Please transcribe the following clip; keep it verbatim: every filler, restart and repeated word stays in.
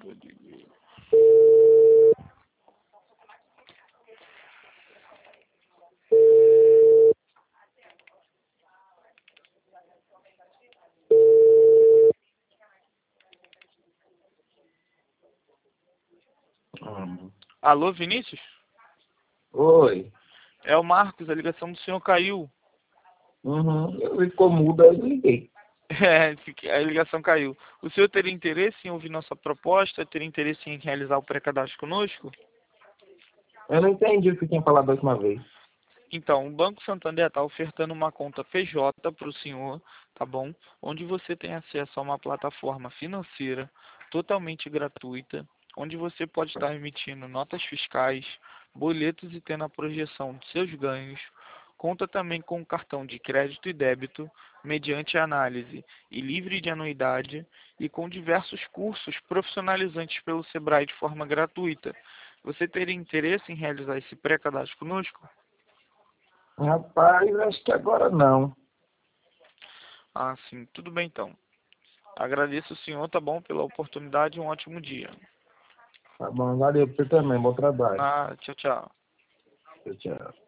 Hum. Alô, Vinícius? Oi. É o Marcos, a ligação do senhor caiu. Uhum. Eu ficou mudo, aí eu liguei. É, a ligação caiu. O senhor teria interesse em ouvir nossa proposta? Teria interesse em realizar o pré-cadastro conosco? Eu não entendi o que tinha falado da última vez. Então, o Banco Santander está ofertando uma conta P J para o senhor, tá bom? Onde você tem acesso a uma plataforma financeira totalmente gratuita, onde você pode estar emitindo notas fiscais, boletos e tendo a projeção de seus ganhos. Conta também com um cartão de crédito e débito, mediante análise e livre de anuidade, e com diversos cursos profissionalizantes pelo Sebrae de forma gratuita. Você teria interesse em realizar esse pré-cadastro conosco? Rapaz, acho que agora não. Ah, sim. Tudo bem, então. Agradeço o senhor, tá bom, pela oportunidade e um ótimo dia. Tá bom, valeu pra você também, bom trabalho. Ah, tchau, tchau. Tchau, tchau.